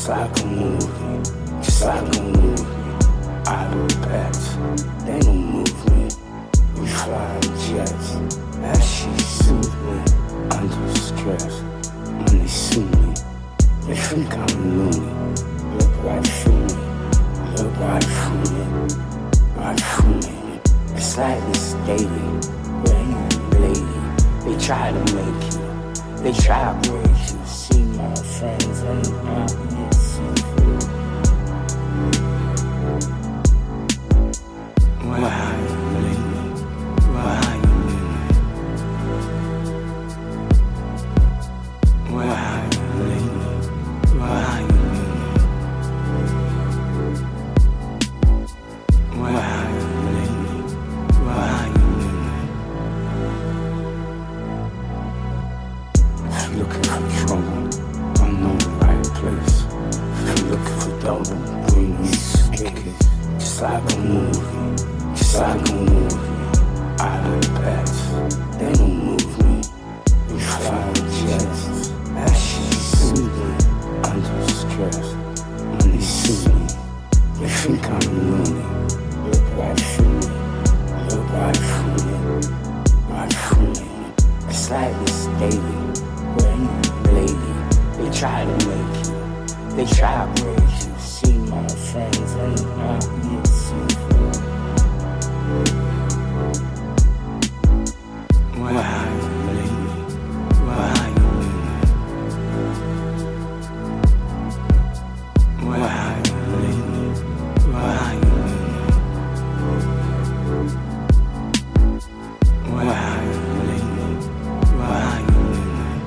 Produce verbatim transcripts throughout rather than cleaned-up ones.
just like a movie, just like a movie. Idle pets, they don't move me. We fly in jets, as she soothes me. Under stress, when they sue me, they think I'm loony. Look right through me, look right through me, right through me. It's like this daily, where you lady, they try to make you, they try to break you. See my friends and my seafood. Why are you leaving? Why are you leaving? Why are you leaving? Why are you leaving? Why are you leaving? Why are you leaving? If you're looking for trouble, I know the right place. If you're looking for double, bring me suitcase. Just like a movie, just like a movie. Island pets, they don't move me. We fly in jets, as she soothes me. Under stress, when they sue me, they think I'm loony. Look right through me, look right through me, right through me. It's like this daily, when you lady, they try to make you, they try to break you. See my friends and my seafood. Why are you leaving? Why are you leaving? Why are you leaving? Why are you leaving? Why are you leaving? Why are you leaving?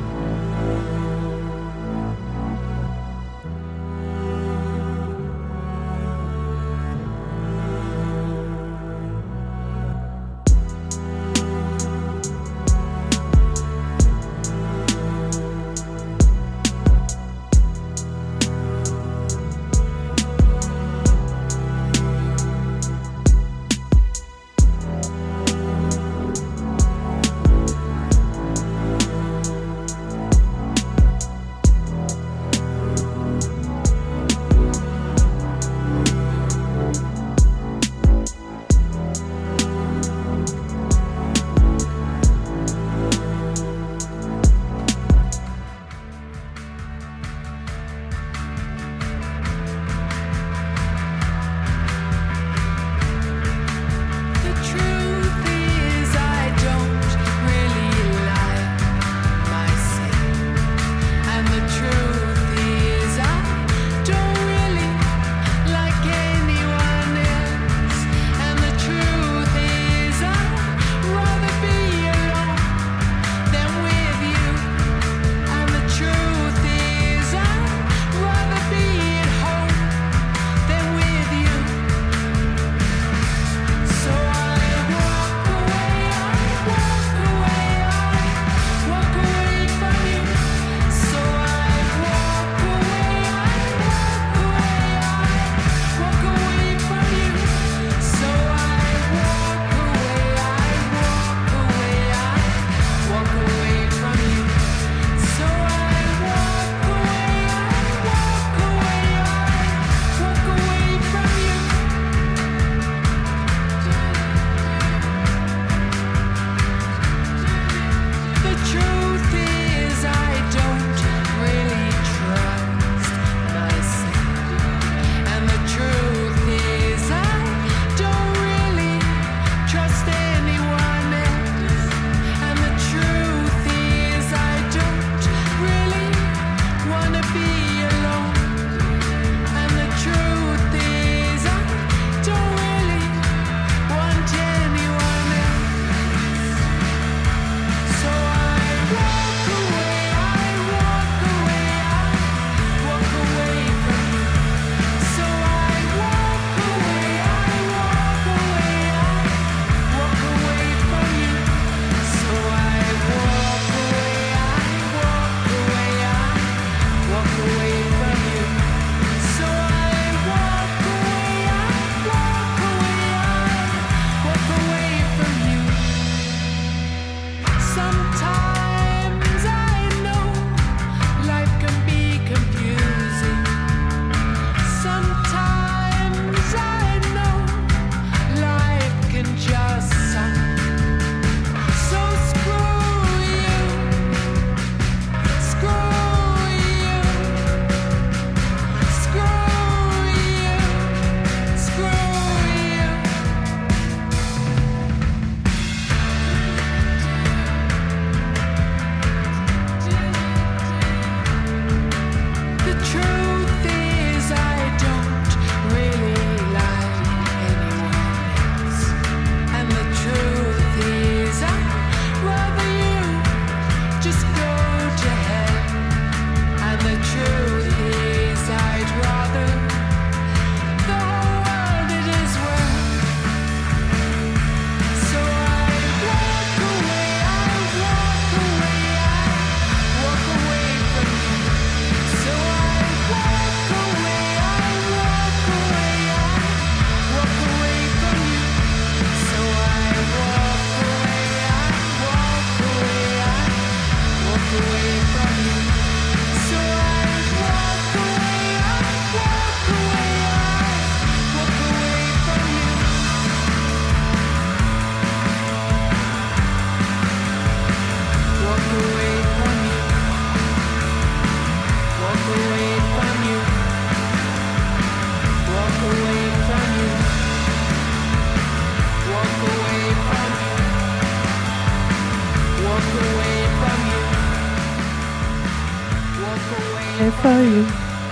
for you.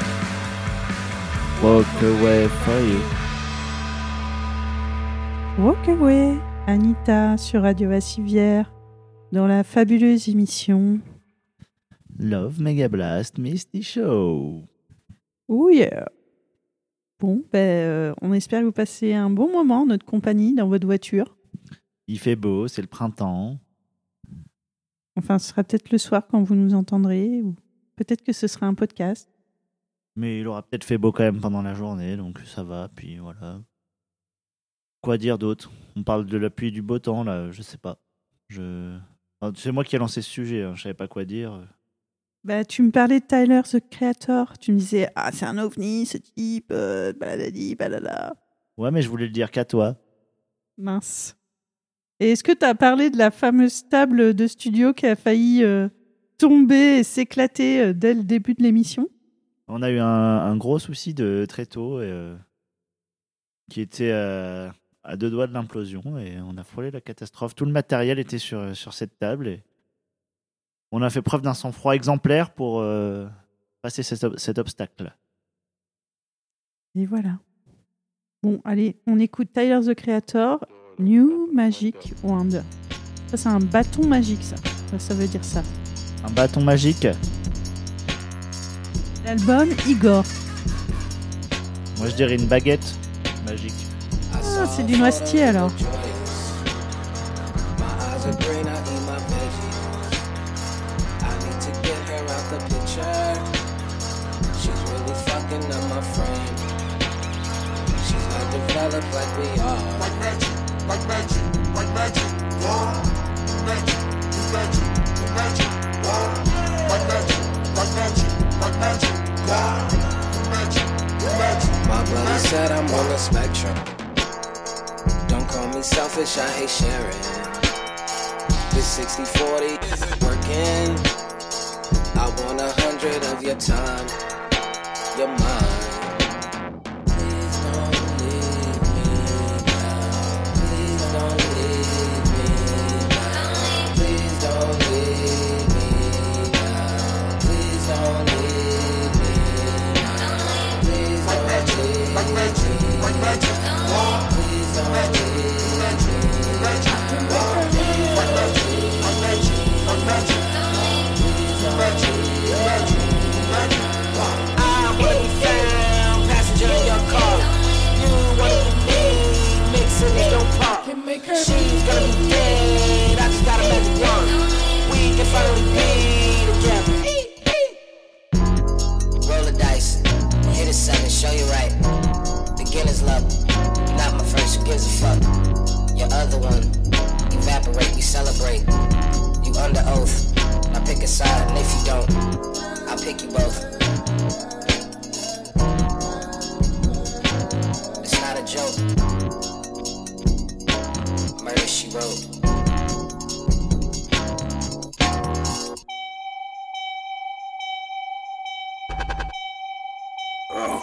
Walk away for you. Walk away, Anita sur Radio Vassivière, dans la fabuleuse émission Love Mega Blast Misty Show. Oh yeah. Bon, ben, euh, on espère que vous passez un bon moment en notre compagnie dans votre voiture. Il fait beau, c'est le printemps. Enfin, ce sera peut-être le soir quand vous nous entendrez, ou peut-être que ce sera un podcast. Mais il aura peut-être fait beau quand même pendant la journée, donc ça va, puis voilà. Quoi dire d'autre ? On parle de la pluie et du beau temps, là, je sais pas. Je... Enfin, c'est moi qui ai lancé ce sujet, hein, je savais pas quoi dire. Bah, tu me parlais de Tyler, the Creator. Tu me disais, ah, c'est un ovni, ce type, euh, baladadi, balada. Ouais, mais je voulais le dire qu'à toi. Mince. Et est-ce que tu as parlé de la fameuse table de studio qui a failli euh, tomber et s'éclater euh, dès le début de l'émission ? On a eu un, un gros souci de très tôt, et, euh, qui était euh, à deux doigts de l'implosion, et on a frôlé la catastrophe. Tout le matériel était sur, sur cette table, et on a fait preuve d'un sang-froid exemplaire pour euh, passer cet, cet obstacle. Et voilà. Bon, allez, on écoute Tyler, the Creator, New Magic Wand. Ça, c'est un bâton magique, ça. Ça, ça veut dire ça. Un bâton magique ? L'album Igor. Moi, je dirais une baguette magique. Ah, c'est du noisetier, alors. Develop like we are. Like magic, like magic, like magic. War, magic, magic, magic. War, like magic, like magic, like magic. War, magic, magic. My buddy said I'm on the spectrum. Don't call me selfish, I hate sharing. This sixty forty isn't working. I want a hundred of your time, your mind. She's gonna be dead, I just got a magic wand. We can finally be together. Roll the dice, hit a seven, show you right. Beginner's luck, you're not my first, who gives a fuck? Your other one, evaporate, we celebrate. You under oath, I pick a side, and if you don't, I'll pick you both. It's not a joke. Murder, she wrote. Oh.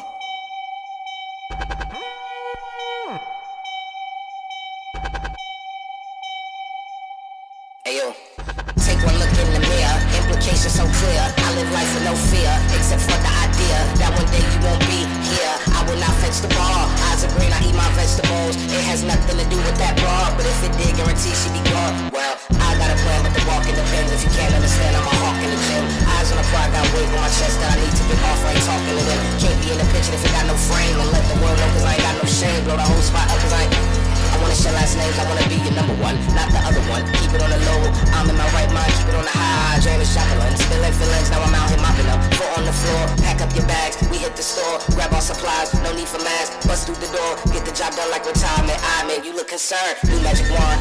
Hey yo, take one look in the mirror. Implications so clear. I live life with no fear, except for the idea that one day you won't be here. I will not fetch the ball. Eyes are green, I eat my vegetables. It has nothing to do with that broad, but if it did, guarantee she be gone. Well, I got a plan, but the walk in depends. If you can't understand, I'm a hawk in the gym. Eyes on the prize, got weight on my chest that I need to get off. I ain't talking to them. Can't be in the picture if it got no frame. And let the world know, cause I ain't got no shame. Blow the whole spot up, cause I ain't. I wanna share last names, I wanna be your number one, not the other one. Keep it on the low, I'm in my right mind, keep it on the high. James Shacklin, spilling feelings, now I'm out here mopping up. Foot on the floor, pack up your bags, we hit the store, grab our supplies, no need for masks. Bust through the door, get the job done like retirement. I mean, you look concerned, new magic wand.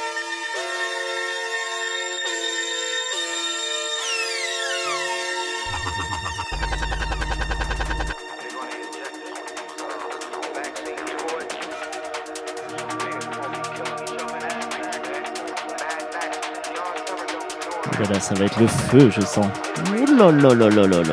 Voilà, ça va être le feu, je sens. Oh là là là là là là.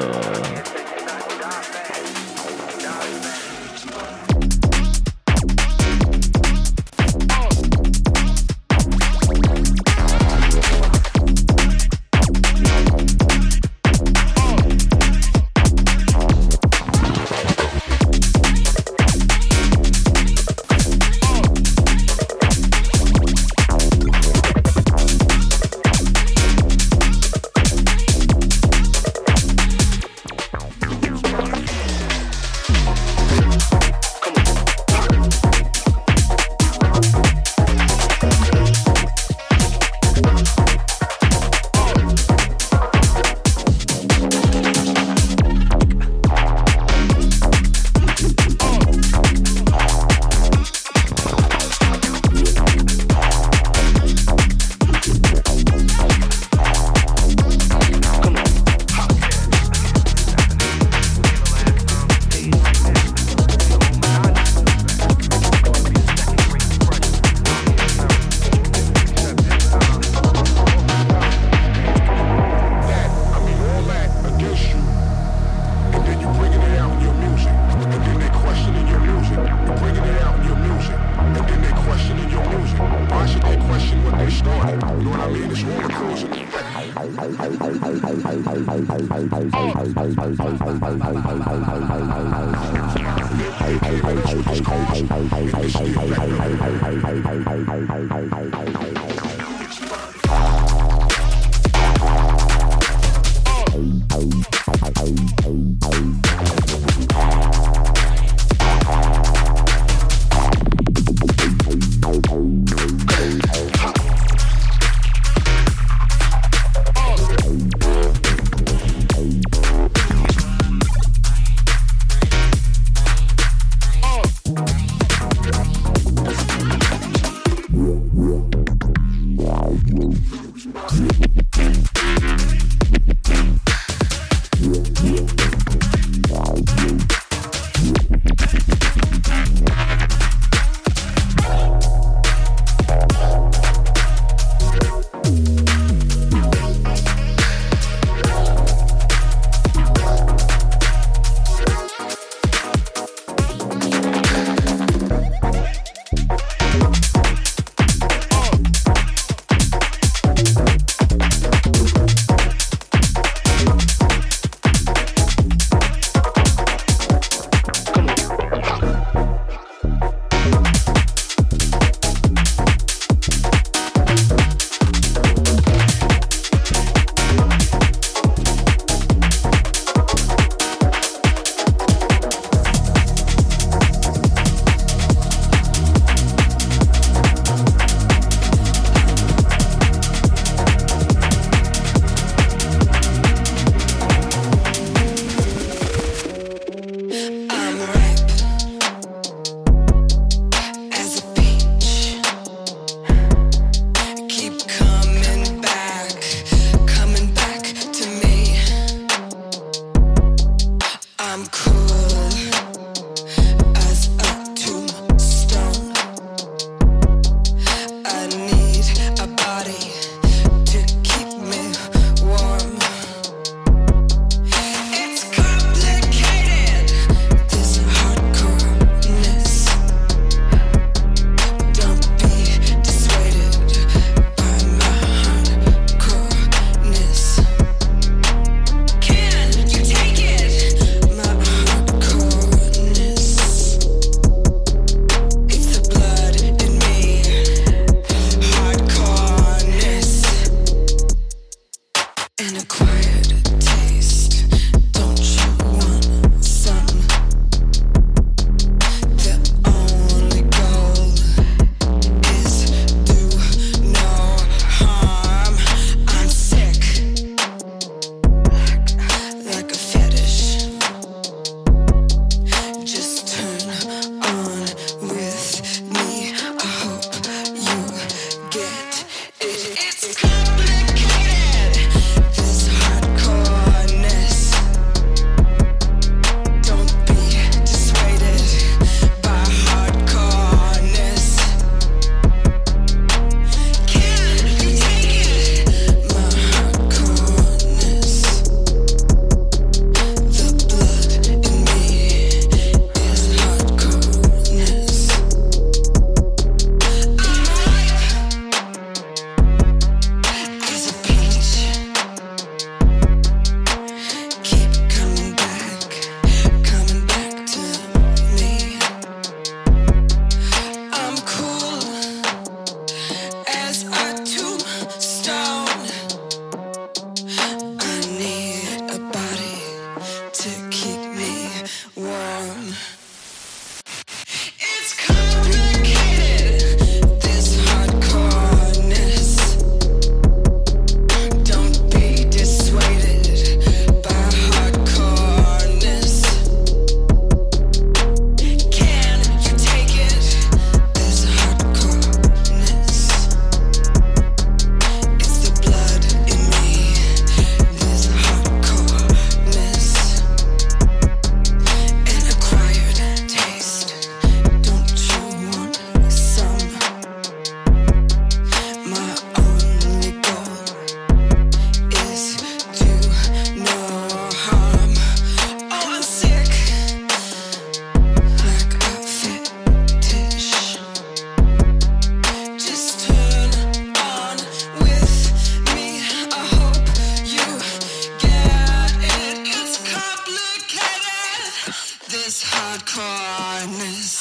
hardcoreness.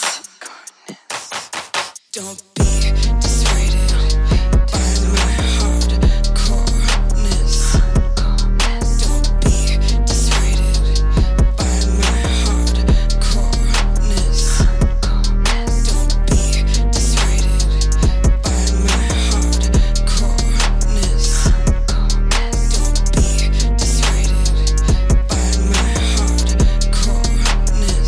Don't be dissuaded by my hardcoreness. Don't be dissuaded by my hardcoreness. Don't be dissuaded by my hardcoreness. Don't be dissuaded by my hardcoreness.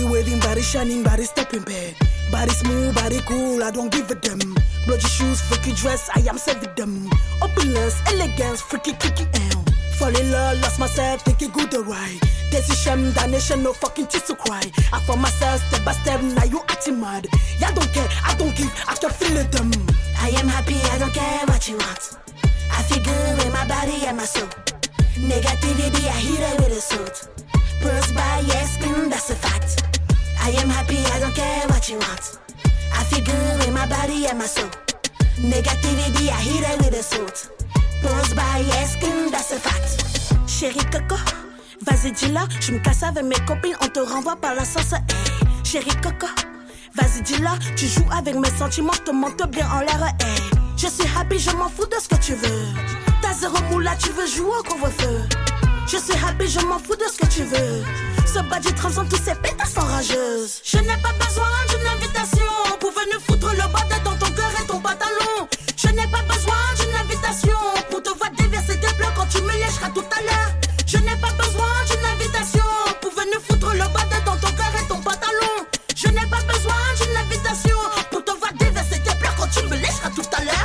Body waving, body shining, body stepping bad. Body smooth, body cool, I don't give a damn. Bloody shoes, freaky dress, I am saving them. Opulence, elegance, freaky kicky am. Fall in love, lost myself, think it good alright. Decision, damnation, no fucking tears to cry. I found myself step by step, now you acting mad. Yeah, I don't care, I don't give, I can feel it them. I am happy, I don't care what you want. I feel good in my body and my soul. Negativity, I hit it with a sword. Pulse by yes, mm, that's a fact. I am happy, I don't care what you want. I feel good in my body and my soul. Negativity, I hit it with a sword. Pulse by yes, mm, that's a fact. Chérie Coco, vas-y dis-le, je me casse avec mes copines, on te renvoie par la sauce. Hey, chérie Coco, vas-y dis-le, tu joues avec mes sentiments, je te monte bien en l'air. Hey, je suis happy, je m'en fous de ce que tu veux. T'as zéro moula, tu veux jouer au couvre-feu. Je suis happy, je m'en fous de ce que tu veux. Ce badge transforme tous ces pétasses en rageuses. Je n'ai pas besoin d'une invitation pour venir foutre le bordel dans ton cœur et ton pantalon. Je n'ai pas besoin d'une invitation pour te voir déverser tes pleurs quand tu me lècheras tout à l'heure. Je n'ai pas besoin d'une invitation pour venir foutre le bordel dans ton cœur et ton pantalon. Je n'ai pas besoin d'une invitation pour te voir déverser tes pleurs quand tu me lècheras tout à l'heure.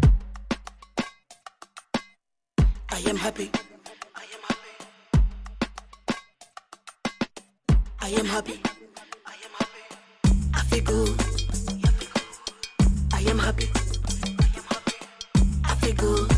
I am happy. I am happy. I feel good. I am happy. I feel good.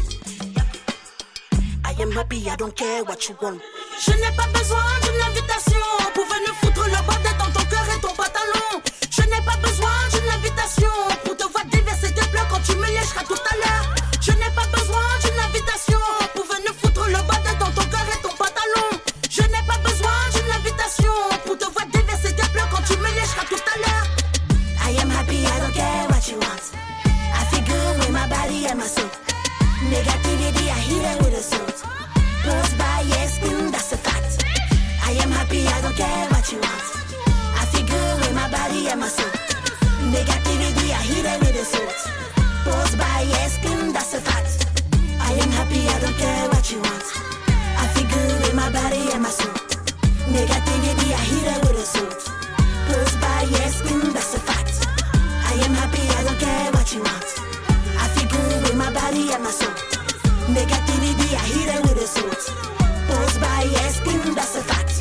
I am happy, I don't care what you want. Je n'ai pas besoin d'une invitation pour venir foutre le bordel dans ton cœur et ton pantalon. Je n'ai pas besoin d'une invitation pour te voir déverser tes pleurs quand tu me lècheras tout à l'heure. Je n'ai pas besoin d'une invitation pour venir foutre le bordel dans ton cœur et ton pantalon. Je n'ai pas besoin d'une invitation pour te voir déverser tes pleurs quand tu me lècheras tout à l'heure. I am happy, I don't care what you want. I feel good with my body and my soul. Negativity, I hit it with a sword. Pulse by yes, mm, that's a fact. I am happy, I don't care what you want. I feel good with my body and my soul. Negativity, I hit it with a sword. Pulse by yes, mm, that's a fact. I am happy, I don't care what you want. I feel good with my body and my soul. Negativity, I hit it with a sword. Pulse by yes, mm, that's a fact. I am happy, I don't care what you want. I feel good with my body and my soul. Negativity, I hit it with a sword. Pulse by yes, mm, that's a fact.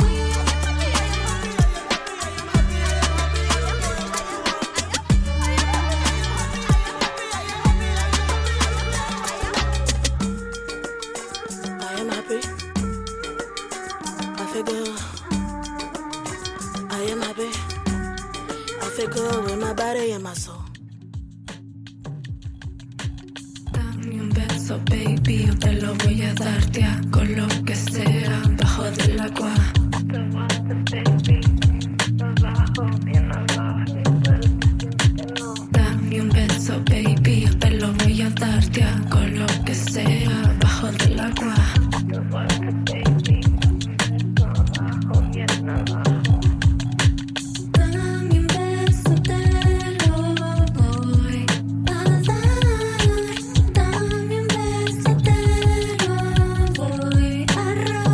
I am happy. I feel good. I am happy. I feel good with my body and my soul. Dame un beso, baby, yo te lo voy a dar, te hago lo que sea, bajo del agua. Dame un beso, baby, yo te lo voy a dar, te hago lo que sea, bajo del agua. Dame un beso, te lo voy a dar. Dame un beso, te lo voy a robar.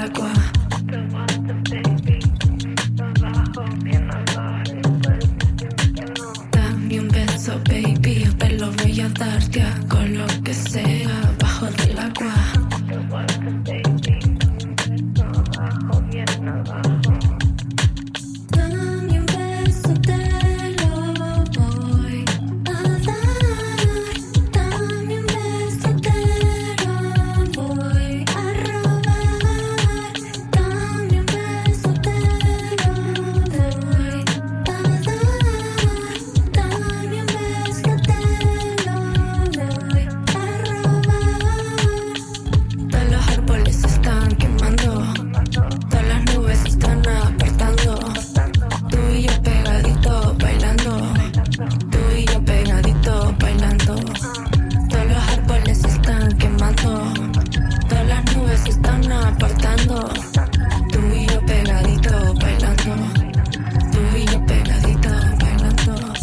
agua. Dame un beso, baby, yo te lo voy a dar, te hago lo que sea bajo del agua. Dame un beso, te lo voy a dar. Dame un beso, te lo voy a robar. Dame un beso, te lo voy a dar. Dame un beso, te lo voy a robar. Todos los árboles están quemando, todas las nubes están apartando. Tú y yo pegadito bailando, tú y yo pegadito bailando. Todos los árboles están quemando, todas las nubes están apartando. Tú y yo pegadito bailando, tú y yo pegadito bailando.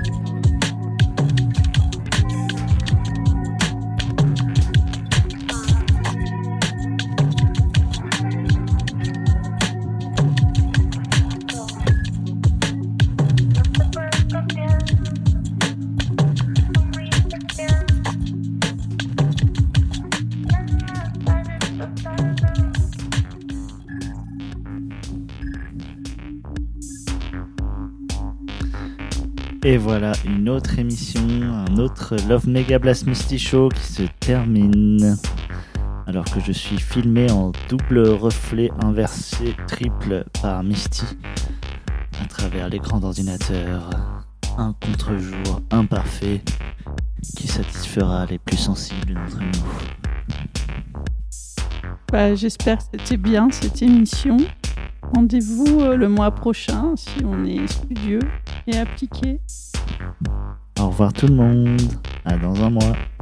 Et voilà, une autre émission, un autre Love Mega Blast Misty Show qui se termine. Alors que je suis filmé en double reflet inversé triple par Misty à travers l'écran d'ordinateur. Un contre-jour imparfait qui satisfera les plus sensibles d'entre nous. Bah, j'espère que c'était bien cette émission. Rendez-vous euh, le mois prochain si on est studieux et appliqué. Au revoir tout le monde, à dans un mois.